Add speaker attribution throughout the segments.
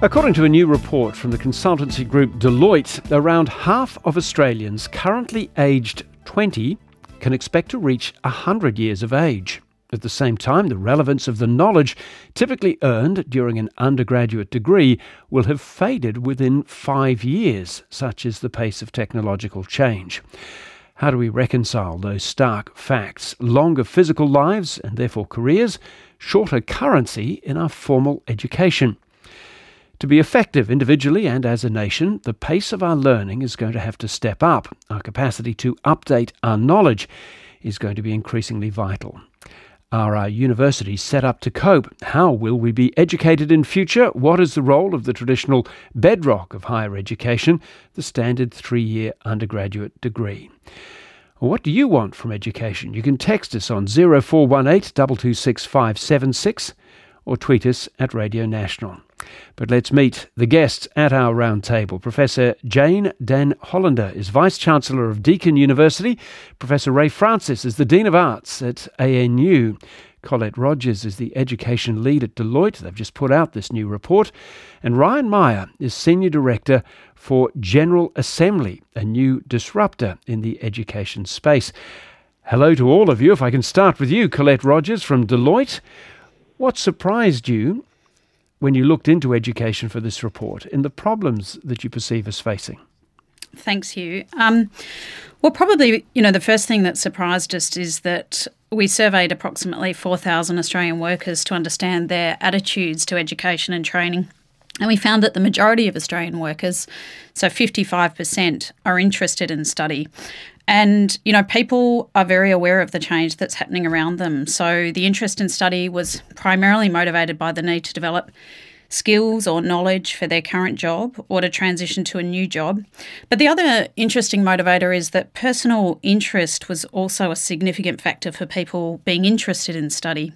Speaker 1: According to a new report from the consultancy group Deloitte, around half of Australians currently aged 20 can expect to reach 100 years of age. At the same time, the relevance of the knowledge typically earned during an undergraduate degree will have faded within 5 years, such is the pace of technological change. How do we reconcile those stark facts? Longer physical lives, and therefore careers, shorter currency in our formal education. To be effective individually and as a nation, the pace of our learning is going to have to step up. Our capacity to update our knowledge is going to be increasingly vital. Are our universities set up to cope? How will we be educated in future? What is the role of the traditional bedrock of higher education, the standard 3-year undergraduate degree? What do you want from education? You can text us on 0418 226 576 or tweet us at Radio National. But let's meet the guests at our round table. Professor Jane Den Hollander is Vice-Chancellor of Deakin University. Professor Ray Francis is the Dean of Arts at ANU. Colette Rogers is the Education Lead at Deloitte. They've just put out this new report. And Ryan Meyer is Senior Director for General Assembly, a new disruptor in the education space. Hello to all of you. If I can start with you, Colette Rogers from Deloitte. What surprised you when you looked into education for this report and the problems that you perceive as facing?
Speaker 2: Thanks, Hugh. Well, probably, the first thing that surprised us is that we surveyed approximately 4,000 Australian workers to understand their attitudes to education and training. And we found that the majority of Australian workers, so 55%, are interested in study. And, people are very aware of the change that's happening around them. So the interest in study was primarily motivated by the need to develop skills or knowledge for their current job or to transition to a new job. But the other interesting motivator is that personal interest was also a significant factor for people being interested in study.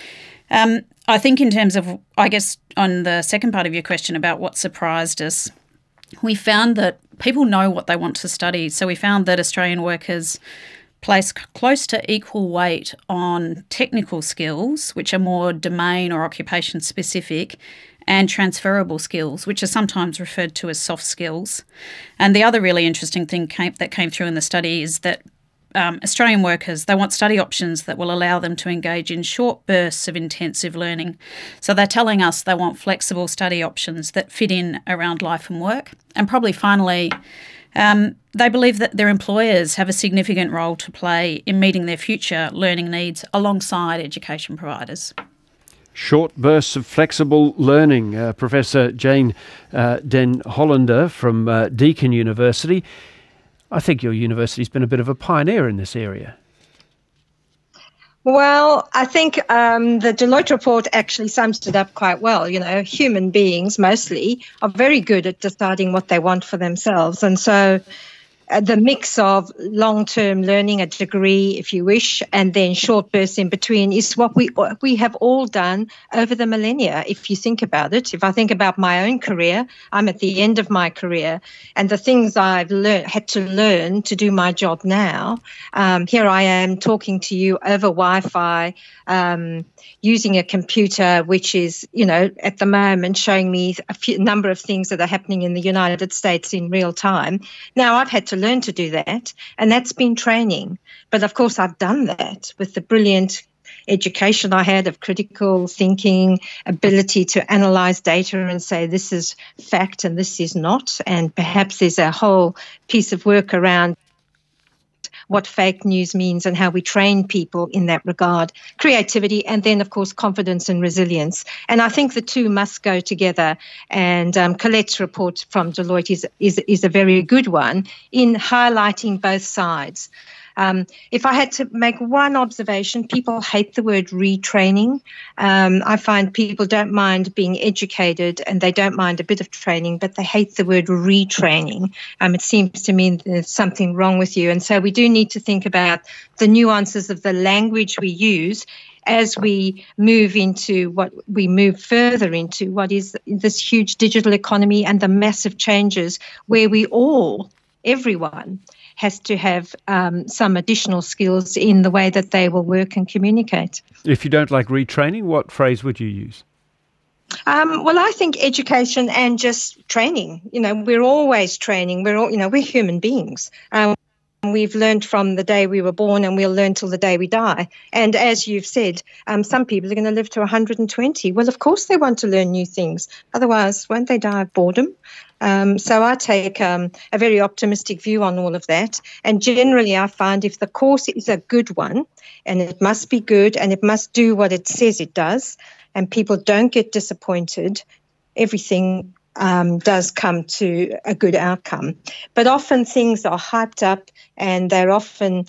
Speaker 2: I think in terms of, on the second part of your question about what surprised us, we found that people know what they want to study. So we found that Australian workers place close to equal weight on technical skills, which are more domain or occupation specific, and transferable skills, which are sometimes referred to as soft skills. And the other really interesting thing that came through in the study is that Australian workers, they want study options that will allow them to engage in short bursts of intensive learning. So they're telling us they want flexible study options that fit in around life and work. And probably finally, they believe that their employers have a significant role to play in meeting their future learning needs alongside education providers.
Speaker 1: Short bursts of flexible learning. Professor Jane Den Hollander from Deakin University. I think your university's been a bit of a pioneer in this area.
Speaker 3: Well, I think the Deloitte report actually sums it up quite well. Human beings mostly are very good at deciding what they want for themselves. And so the mix of long-term learning, a degree, if you wish, and then short bursts in between is what we have all done over the millennia, if you think about it. If I think about my own career, I'm at the end of my career, and the things I've had to learn to do my job now, here I am talking to you over Wi-Fi, using a computer, which is, at the moment showing me a number of things that are happening in the United States in real time. Now, I've had to learn to do that, and that's been training. But of course, I've done that with the brilliant education I had of critical thinking, ability to analyze data and say this is fact and this is not. And perhaps there's a whole piece of work around what fake news means and how we train people in that regard. Creativity and then, of course, confidence and resilience. And I think the two must go together. And Colette's report from Deloitte is a very good one in highlighting both sides. If I had to make one observation, people hate the word retraining. I find people don't mind being educated and they don't mind a bit of training, but they hate the word retraining. It seems to me there's something wrong with you. And so we do need to think about the nuances of the language we use as we move further into what is this huge digital economy and the massive changes where everyone has to have some additional skills in the way that they will work and communicate.
Speaker 1: If you don't like retraining, what phrase would you use?
Speaker 3: Well, I think education and just training. We're always training. We're human beings. We've learned from the day we were born, and we'll learn till the day we die. And as you've said, some people are going to live to 120. Well, of course they want to learn new things. Otherwise, won't they die of boredom? So I take a very optimistic view on all of that. And generally, I find if the course is a good one, and it must be good, and it must do what it says it does, and people don't get disappointed, everything does come to a good outcome. But often things are hyped up, and they're often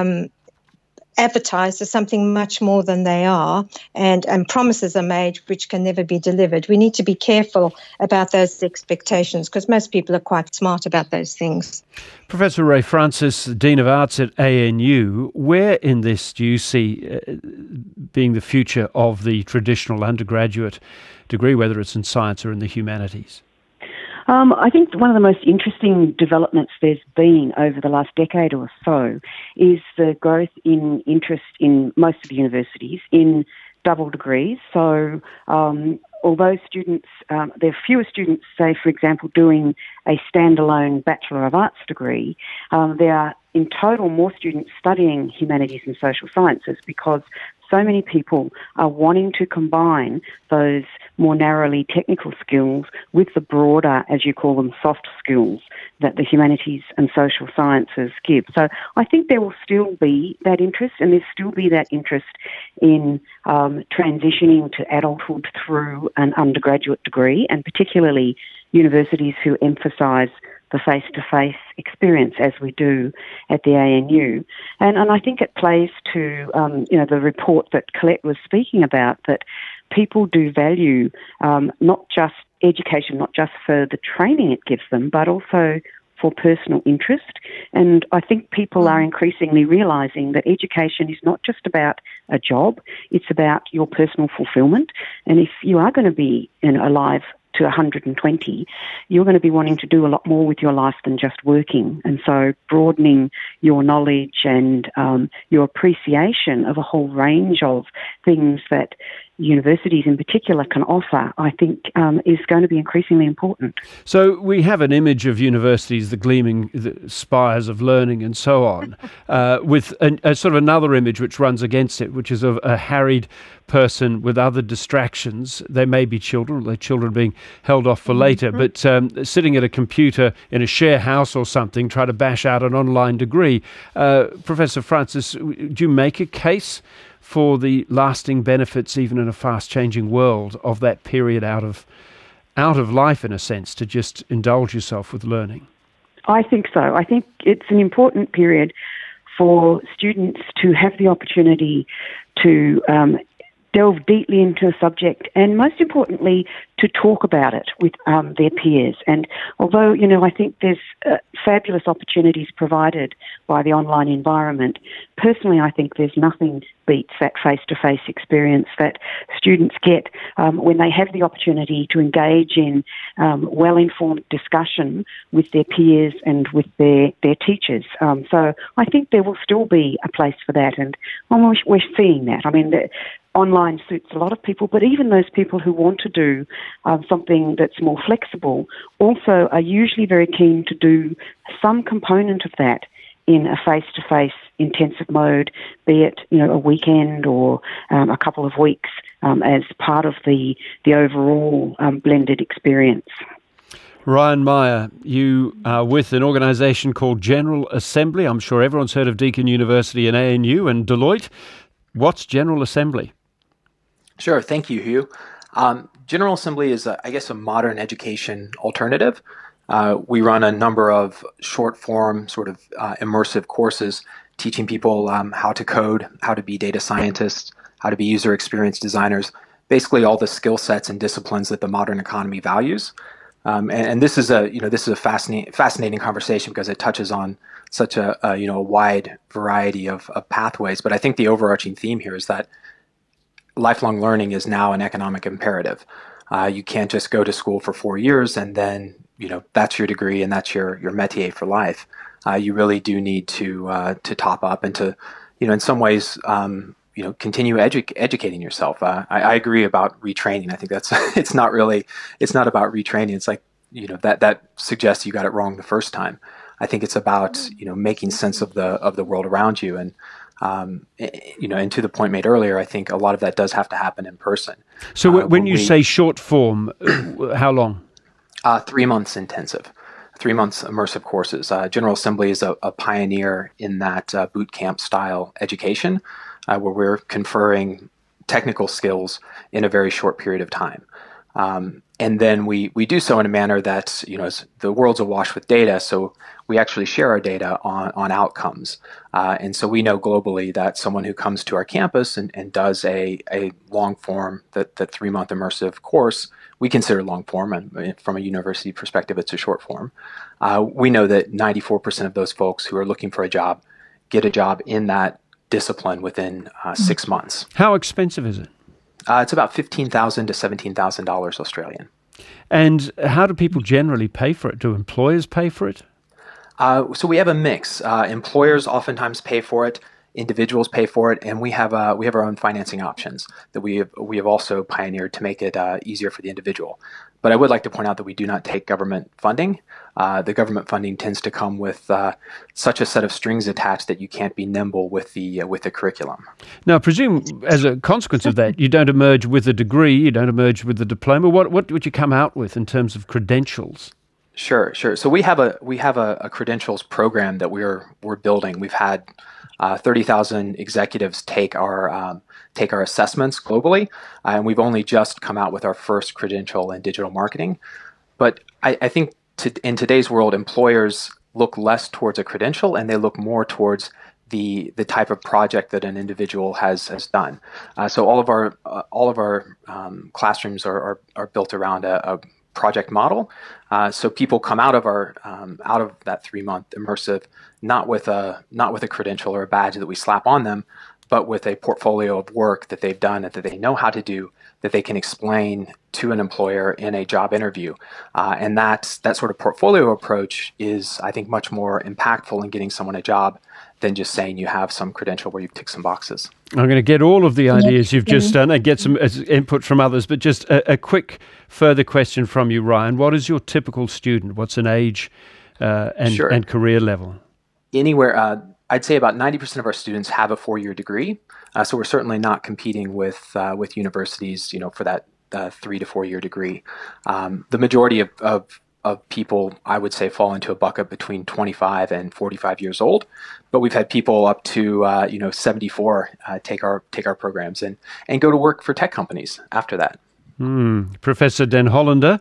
Speaker 3: advertised as something much more than they are, and promises are made which can never be delivered. We need to be careful about those expectations, because most people are quite smart about those things.
Speaker 1: Professor Rae Francis, Dean of Arts at ANU, where in this do you see being the future of the traditional undergraduate degree, whether it's in science or in the humanities?
Speaker 4: I think one of the most interesting developments there's been over the last decade or so is the growth in interest in most of the universities in double degrees. So although students, there are fewer students, say, for example, doing a standalone Bachelor of Arts degree, there are in total more students studying humanities and social sciences, because so many people are wanting to combine those more narrowly technical skills with the broader, as you call them, soft skills that the humanities and social sciences give. So I think there will still be that interest, and there'll still be that interest in transitioning to adulthood through an undergraduate degree, and particularly universities who emphasise the face-to-face experience, as we do at the ANU. And I think it plays to, the report that Colette was speaking about, that people do value not just education, not just for the training it gives them, but also for personal interest. And I think people are increasingly realising that education is not just about a job, it's about your personal fulfilment. And if you are going to be alive to 120, you're going to be wanting to do a lot more with your life than just working. And so broadening your knowledge and your appreciation of a whole range of things that universities in particular can offer, I think is going to be increasingly important.
Speaker 1: So we have an image of universities, the gleaming spires of learning and so on, with a sort of another image which runs against it, which is of a harried person with other distractions. They may be children, their children being held off for later, but sitting at a computer in a share house or something, try to bash out an online degree. Professor Francis, do you make a case for the lasting benefits, even in a fast-changing world, of that period out of life, in a sense, to just indulge yourself with learning?
Speaker 4: I think so. I think it's an important period for students to have the opportunity to delve deeply into a subject, and most importantly, to talk about it with their peers. And although, I think there's fabulous opportunities provided by the online environment, personally, I think there's nothing beats that face-to-face experience that students get when they have the opportunity to engage in well-informed discussion with their peers and with their teachers. So I think there will still be a place for that, and we're seeing that. I mean, online suits a lot of people, but even those people who want to do something that's more flexible also are usually very keen to do some component of that in a face-to-face intensive mode, be it a weekend or a couple of weeks as part of the overall blended experience.
Speaker 1: Ryan Meyer, you are with an organisation called General Assembly. I'm sure everyone's heard of Deakin University and ANU and Deloitte. What's General Assembly?
Speaker 5: Sure. Thank you, Hugh. General Assembly is, a modern education alternative. We run a number of short-form, sort of immersive courses teaching people how to code, how to be data scientists, how to be user experience designers, basically all the skill sets and disciplines that the modern economy values. And this is a fascinating conversation because it touches on such a wide variety of pathways. But I think the overarching theme here is that lifelong learning is now an economic imperative. You can't just go to school for 4 years and then, that's your degree and that's your métier for life. You really do need to top up and to, in some ways, continue educating yourself. I agree about retraining. I think that's it's not about retraining. It's like, that suggests you got it wrong the first time. I think it's about making sense of the world around you, and and to the point made earlier, I think a lot of that does have to happen in person.
Speaker 1: So when you say short form, how long?
Speaker 5: 3 months intensive. 3 months immersive courses. General Assembly is a pioneer in that boot camp style education, where we're conferring technical skills in a very short period of time. And then we do so in a manner that, as the world's awash with data, so we actually share our data on outcomes. And so we know globally that someone who comes to our campus and does a long form, the 3 month immersive course, we consider long form, and from a university perspective, it's a short form. We know that 94% of those folks who are looking for a job get a job in that discipline within 6 months.
Speaker 1: How expensive is it?
Speaker 5: It's about $15,000 to $17,000 Australian.
Speaker 1: And how do people generally pay for it? Do employers pay for it?
Speaker 5: So we have a mix. Employers oftentimes pay for it. Individuals pay for it, and we have our own financing options that we have also pioneered to make it easier for the individual. But I would like to point out that we do not take government funding. The government funding tends to come with such a set of strings attached that you can't be nimble with the curriculum.
Speaker 1: Now, I presume as a consequence of that, you don't emerge with a degree, you don't emerge with a diploma. What would you come out with in terms of credentials?
Speaker 5: Sure. So we have a credentials program that we're building. We've had 30,000 executives take our assessments globally, and we've only just come out with our first credential in digital marketing. But I think in today's world, employers look less towards a credential and they look more towards the type of project that an individual has done. So all of our classrooms are built around a project model. So people come out of that 3 month immersive not with a credential or a badge that we slap on them, but with a portfolio of work that they've done and that they know how to do, that they can explain to an employer in a job interview. And that sort of portfolio approach is, I think, much more impactful in getting someone a job than just saying you have some credential where you tick some boxes.
Speaker 1: I'm going to get all of the ideas you've just done and get some input from others, but just a quick further question from you, Ryan. What is your typical student? What's an age and career level?
Speaker 5: Anywhere, I'd say about 90% of our students have a 4-year degree. So we're certainly not competing with universities, for that 3 to 4 year degree. The majority of people, I would say, fall into a bucket between 25 and 45 years old. But we've had people up to 74 take our programs and go to work for tech companies after that.
Speaker 1: Professor Den Hollander,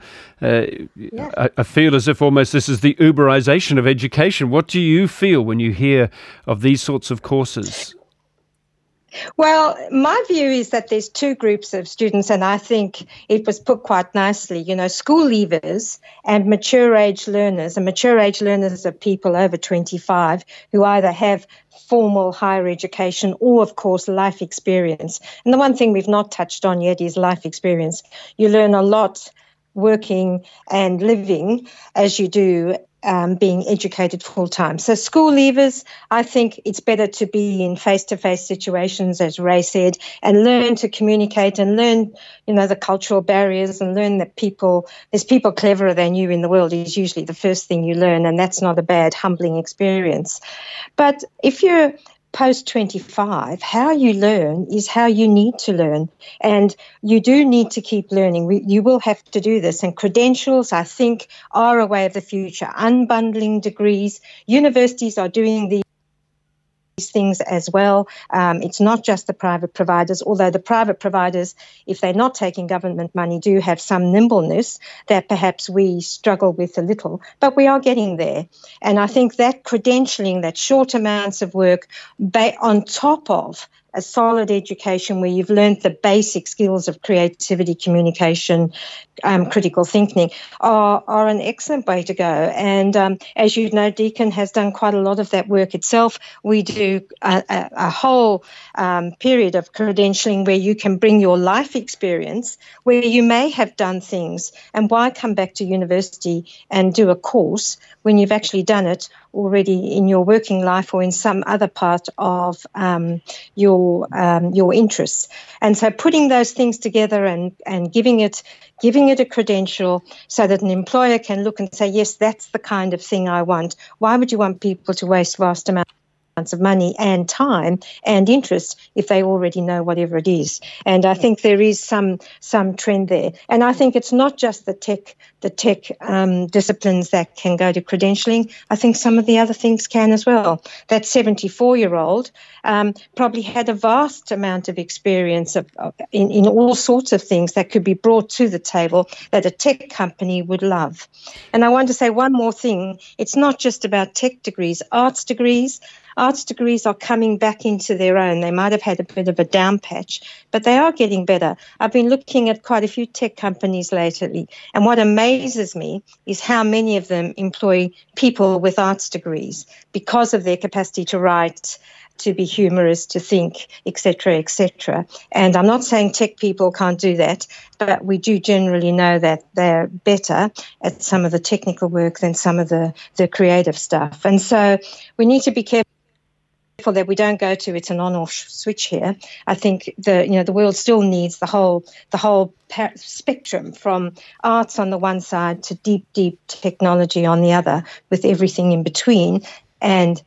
Speaker 1: I feel as if almost this is the Uberization of education. What do you feel when you hear of these sorts of courses?
Speaker 3: Well, my view is that there's two groups of students, and I think it was put quite nicely. School leavers and mature age learners. And mature age learners are people over 25 who either have formal higher education or, of course, life experience. And the one thing we've not touched on yet is life experience. You learn a lot working and living as you do being educated full-time. So school leavers, I think it's better to be in face-to-face situations, as Ray said, and learn to communicate and learn, the cultural barriers, and learn that there's people cleverer than you in the world is usually the first thing you learn, and that's not a bad, humbling experience. But if you're post-25, how you learn is how you need to learn. And you do need to keep learning. You will have to do this. And credentials, I think, are a way of the future. Unbundling degrees. Universities are doing these things as well. It's not just the private providers, although the private providers, if they're not taking government money, do have some nimbleness that perhaps we struggle with a little, but we are getting there. And I think that credentialing, that short amounts of work on top of a solid education where you've learned the basic skills of creativity, communication, critical thinking are an excellent way to go. And as you know, Deakin has done quite a lot of that work itself. We do a whole period of credentialing where you can bring your life experience where you may have done things. And why come back to university and do a course when you've actually done it already in your working life or in some other part of your your interests. And so putting those things together and giving it a credential so that an employer can look and say, yes, that's the kind of thing I want. Why would you want people to waste vast amounts of money and time and interest if they already know whatever it is? And I think there is some trend there. And I think it's not just the tech disciplines that can go to credentialing. I think some of the other things can as well. That 74-year-old probably had a vast amount of experience in all sorts of things that could be brought to the table that a tech company would love. And I want to say one more thing. It's not just about tech degrees, arts degrees. Arts degrees are coming back into their own. They might have had a bit of a down patch, but they are getting better. I've been looking at quite a few tech companies lately, and what amazes me is how many of them employ people with arts degrees because of their capacity to write, to be humorous, to think, etc., etc. And I'm not saying tech people can't do that, but we do generally know that they're better at some of the technical work than some of the creative stuff. And so we need to be careful that we don't go to it's an on-off switch here. I think the world still needs the whole spectrum, from arts on the one side to deep technology on the other, with everything in between. And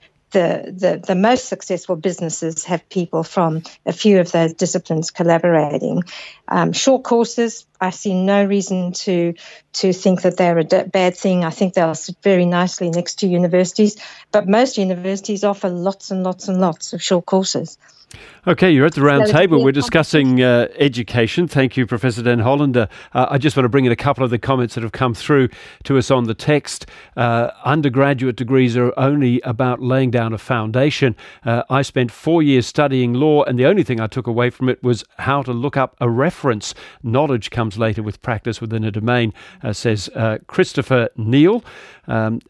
Speaker 3: the most successful businesses have people from a few of those disciplines collaborating. Short courses, I see no reason to think that they're a bad thing. I think they'll sit very nicely next to universities, but most universities offer lots and lots and lots of short courses.
Speaker 1: Okay, you're at the round table. We're discussing education. Thank you, Professor Den Hollander. I just want to bring in a couple of the comments that have come through to us on the text. Undergraduate degrees are only about laying down a foundation. I spent 4 years studying law, and the only thing I took away from it was how to look up a reference. Knowledge comes later with practice within a domain, says Christopher Neal. And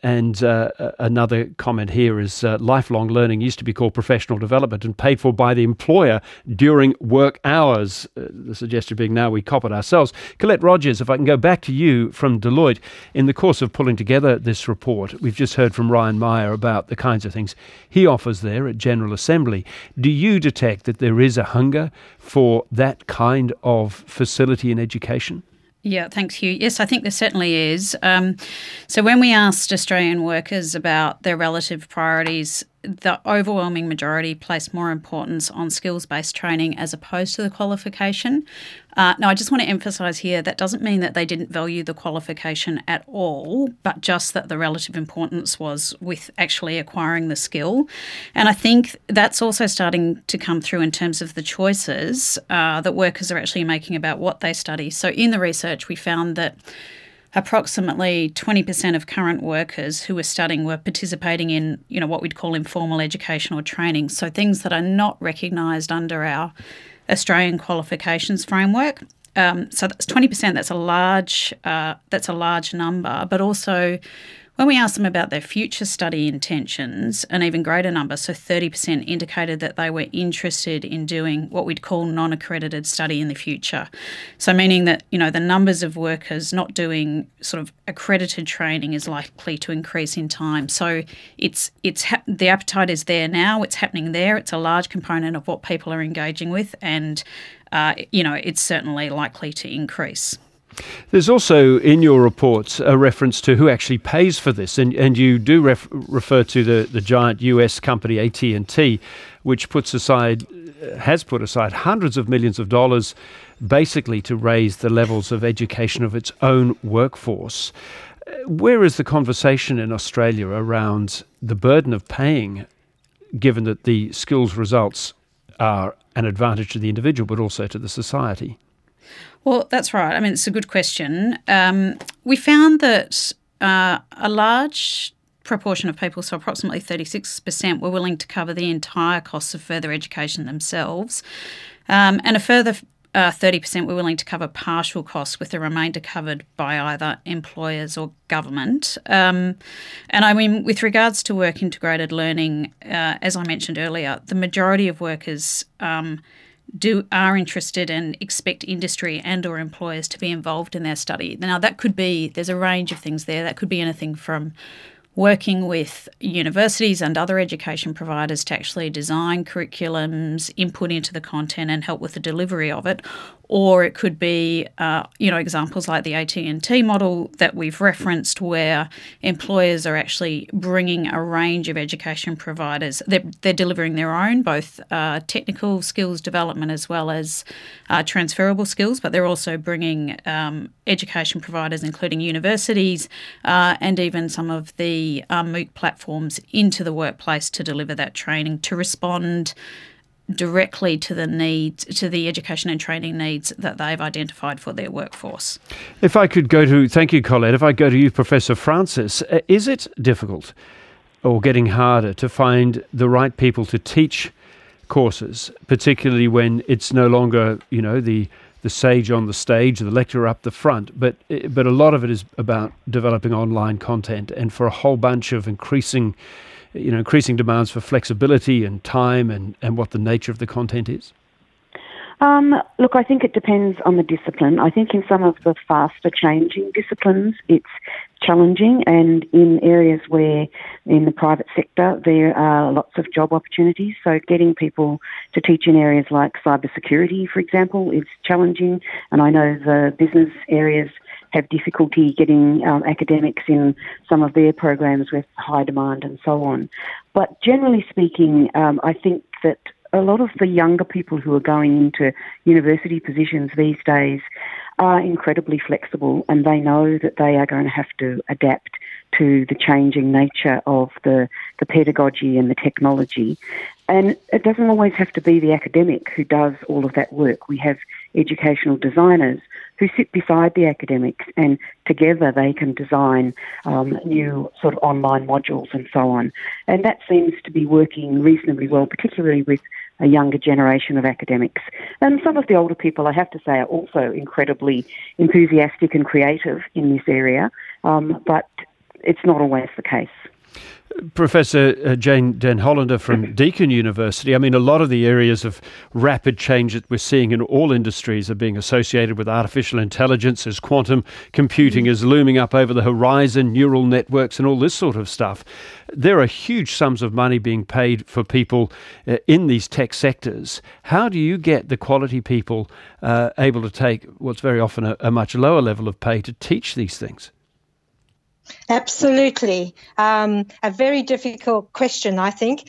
Speaker 1: another comment here is lifelong learning used to be called professional development and paid for by the employer during work hours. The suggestion being now we cop it ourselves. Colette Rogers, if I can go back to you from Deloitte, in the course of pulling together this report, we've just heard from Ryan Meyer about the kinds of things he offers there at General Assembly. Do you detect that there is a hunger for that kind of facility in education?
Speaker 2: Yeah, thanks, Hugh. Yes, I think there certainly is. So when we asked Australian workers about their relative priorities, the overwhelming majority place more importance on skills-based training as opposed to the qualification. Now, I just want to emphasise here that doesn't mean that they didn't value the qualification at all, but just that the relative importance was with actually acquiring the skill. And I think that's also starting to come through in terms of the choices that workers are actually making about what they study. So in the research, we found that approximately 20% of current workers who were studying were participating in, what we'd call informal education or training. So things that are not recognised under our Australian qualifications framework. So that's 20%. That's a large number. But also, when we asked them about their future study intentions, an even greater number, so 30%, indicated that they were interested in doing what we'd call non-accredited study in the future. So meaning that, the numbers of workers not doing sort of accredited training is likely to increase in time. So the appetite is there now. It's happening there. It's a large component of what people are engaging with, and it's certainly likely to increase.
Speaker 1: There's also in your reports a reference to who actually pays for this, and you do refer to the giant US company AT&T, which has put aside hundreds of millions of dollars basically to raise the levels of education of its own workforce. Where is the conversation in Australia around the burden of paying, given that the skills results are an advantage to the individual but also to the society?
Speaker 2: Well, that's right. I mean, it's a good question. We found that a large proportion of people, so approximately 36%, were willing to cover the entire costs of further education themselves, and a further 30% were willing to cover partial costs, with the remainder covered by either employers or government. And I mean, with regards to work integrated learning, as I mentioned earlier, the majority of workers are interested and expect industry and or employers to be involved in their study. Now, that could be, there's a range of things there. That could be anything from working with universities and other education providers to actually design curriculums, input into the content and help with the delivery of it. Or it could be, examples like the AT&T model that we've referenced, where employers are actually bringing a range of education providers. They're delivering their own, both technical skills development as well as transferable skills, but they're also bringing education providers, including universities and even some of the MOOC platforms, into the workplace to deliver that training, to respond directly to the needs, to the education and training needs that they've identified for their workforce.
Speaker 1: If I could thank you, Colette, if I go to you, Professor Francis, is it difficult or getting harder to find the right people to teach courses, particularly when it's no longer, the sage on the stage, the lecturer up the front, but a lot of it is about developing online content, and for a whole bunch of increasing demands for flexibility and time and what the nature of the content is?
Speaker 4: Look, I think it depends on the discipline. I think in some of the faster changing disciplines, it's challenging, and in areas where in the private sector there are lots of job opportunities. So getting people to teach in areas like cybersecurity, for example, is challenging. And I know the business areas have difficulty getting academics in some of their programs with high demand and so on. But generally speaking, I think that a lot of the younger people who are going into university positions these days are incredibly flexible, and they know that they are going to have to adapt to the changing nature of the pedagogy and the technology. And it doesn't always have to be the academic who does all of that work. We have educational designers who sit beside the academics, and together they can design new sort of online modules and so on. And that seems to be working reasonably well, particularly with a younger generation of academics. And some of the older people, I have to say, are also incredibly enthusiastic and creative in this area, but it's not always the case.
Speaker 1: Professor Jane Den Hollander from Deakin University, I mean, a lot of the areas of rapid change that we're seeing in all industries are being associated with artificial intelligence, as quantum computing is looming up over the horizon, neural networks and all this sort of stuff. There are huge sums of money being paid for people in these tech sectors. How do you get the quality people able to take what's very often a much lower level of pay to teach these things?
Speaker 3: Absolutely. A very difficult question, I think.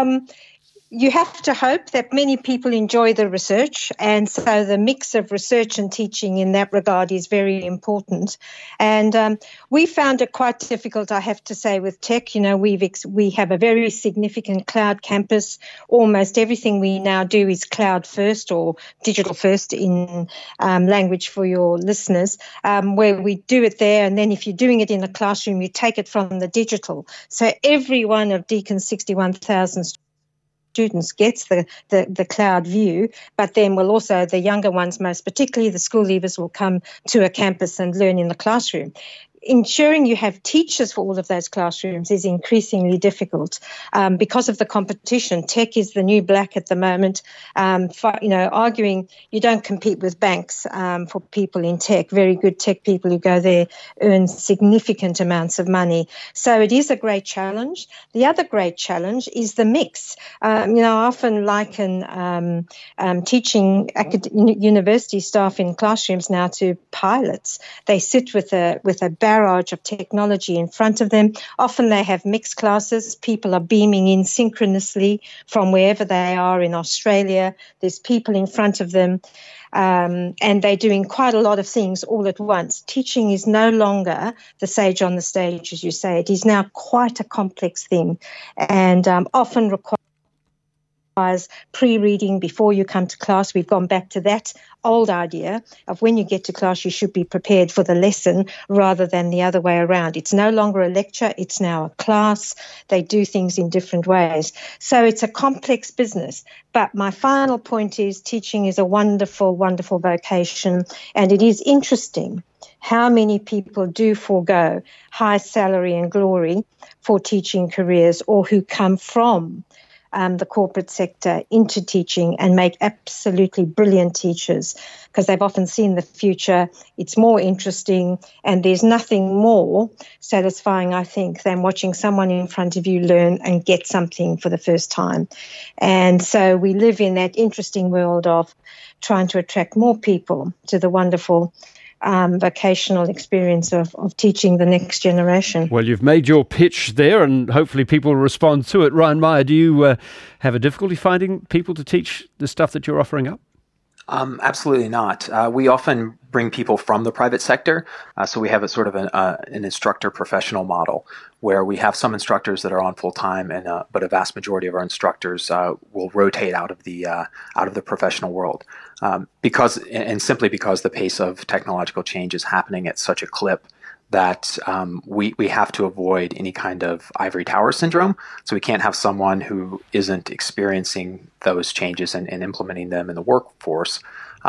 Speaker 3: You have to hope that many people enjoy the research, and so the mix of research and teaching in that regard is very important. And we found it quite difficult, I have to say, with tech. We have a very significant cloud campus. Almost everything we now do is cloud first, or digital first in language for your listeners, where we do it there, and then if you're doing it in a classroom, you take it from the digital. So every one of Deakin's 61,000 students gets the cloud view, but then will also, the younger ones, most particularly the school leavers, will come to a campus and learn in the classroom. Ensuring you have teachers for all of those classrooms is increasingly difficult because of the competition. Tech is the new black at the moment. Arguing you don't compete with banks for people in tech. Very good tech people who go there earn significant amounts of money. So it is a great challenge. The other great challenge is the mix. I often liken teaching university staff in classrooms now to pilots. They sit with a barrage of technology in front of them. Often they have mixed classes. People are beaming in synchronously from wherever they are in Australia. There's people in front of them, and they're doing quite a lot of things all at once. Teaching is no longer the sage on the stage, as you say. It is now quite a complex thing, and often requires pre-reading before you come to class. We've gone back to that old idea of when you get to class, you should be prepared for the lesson rather than the other way around. It's no longer a lecture, it's now a class. They do things in different ways. So it's a complex business. But my final point is teaching is a wonderful, wonderful vocation, and it is interesting how many people do forego high salary and glory for teaching careers, or who come from the corporate sector into teaching and make absolutely brilliant teachers, because they've often seen the future. It's more interesting, and there's nothing more satisfying, I think, than watching someone in front of you learn and get something for the first time. And so we live in that interesting world of trying to attract more people to the wonderful vocational experience of teaching the next generation.
Speaker 1: Well, you've made your pitch there, and hopefully people will respond to it. Ryan Meyer, do you have a difficulty finding people to teach the stuff that you're offering up?
Speaker 5: Absolutely not. We often bring people from the private sector. So we have a sort of an instructor professional model where we have some instructors that are on full time, but a vast majority of our instructors will rotate out of the professional world simply because the pace of technological change is happening at such a clip that we have to avoid any kind of ivory tower syndrome. So we can't have someone who isn't experiencing those changes and implementing them in the workforce.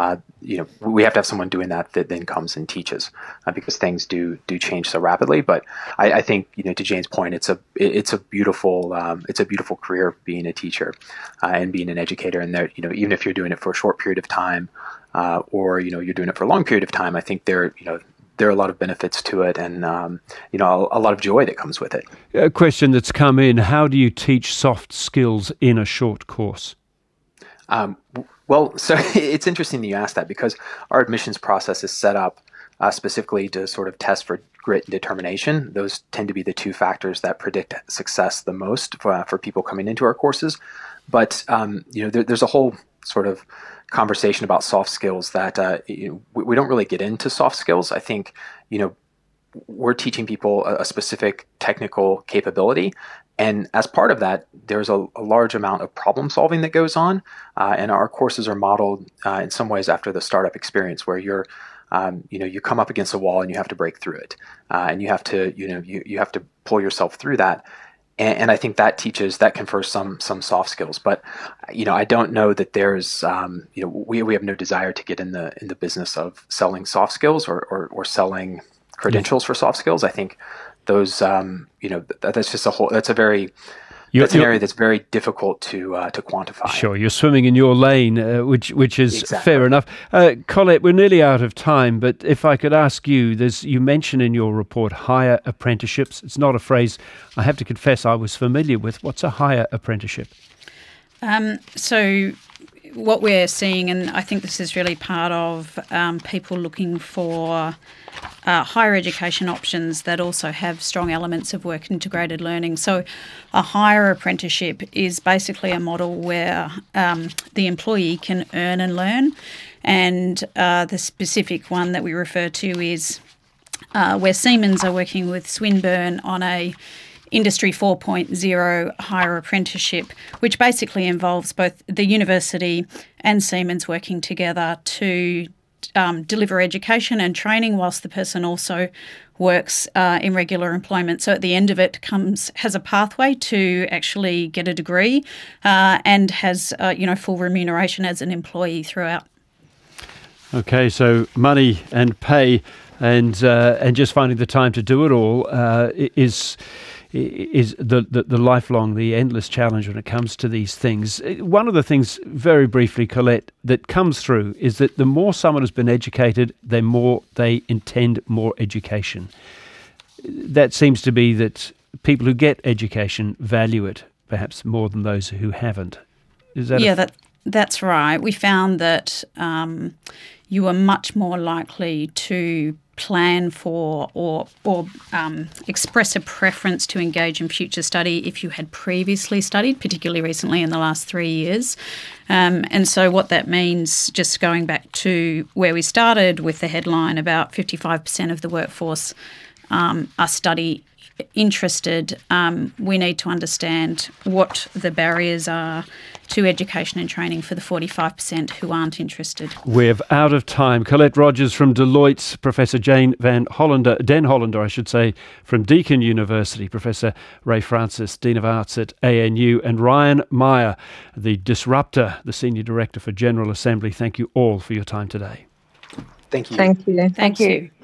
Speaker 5: We have to have someone doing that then comes and teaches because things do change so rapidly. But I think, to Jane's point, it's a beautiful career being a teacher and being an educator. And there, even if you're doing it for a short period of time or you're doing it for a long period of time, I think there are a lot of benefits to it and, a lot of joy that comes with it.
Speaker 1: A question that's come in: how do you teach soft skills in a short course?
Speaker 5: Well, so it's interesting that you asked that because our admissions process is set up specifically to sort of test for grit and determination. Those tend to be the two factors that predict success the most for people coming into our courses. But, there's a whole sort of conversation about soft skills that we don't really get into soft skills. I think, we're teaching people a specific technical capability. And as part of that, there's a large amount of problem solving that goes on. And our courses are modeled in some ways after the startup experience where you're, you come up against a wall and you have to break through it. And you have to, you have to pull yourself through that. And I think that confers some soft skills. But, I don't know that there's, we have no desire to get in the business of selling soft skills or selling credentials for soft skills. I think those, that's an area that's very difficult to quantify.
Speaker 1: Sure, you're swimming in your lane, which is
Speaker 5: exactly
Speaker 1: fair enough. Colette, we're nearly out of time, but if I could ask you, you mention in your report higher apprenticeships. It's not a phrase I have to confess I was familiar with. What's a higher apprenticeship?
Speaker 2: So what we're seeing, and I think this is really part of people looking for higher education options that also have strong elements of work integrated learning. So a higher apprenticeship is basically a model where the employee can earn and learn. And the specific one that we refer to is where Siemens are working with Swinburne on a Industry 4.0 higher apprenticeship, which basically involves both the university and Siemens working together to deliver education and training whilst the person also works in regular employment. So at the end of it has a pathway to actually get a degree and has full remuneration as an employee throughout. Okay,
Speaker 1: so money and pay and just finding the time to do it all is the lifelong, the endless challenge when it comes to these things. One of the things, very briefly, Colette, that comes through is that the more someone has been educated, the more they intend more education. That seems to be that people who get education value it perhaps more than those who haven't. Is that
Speaker 2: that's right. We found that you are much more likely to plan for or express a preference to engage in future study if you had previously studied, particularly recently in the last 3 years. And so what that means, just going back to where we started with the headline, about 55% of the workforce are study interested. We need to understand what the barriers are to education and training for the 45% who aren't interested.
Speaker 1: We're out of time. Colette Rogers from Deloitte, Professor Jane Den Hollander, from Deakin University, Professor Ray Francis, Dean of Arts at ANU, and Ryan Meyer, the disruptor, the Senior Director for General Assembly. Thank you all for your time today.
Speaker 5: Thank you.
Speaker 3: Thank you.
Speaker 2: Thank you.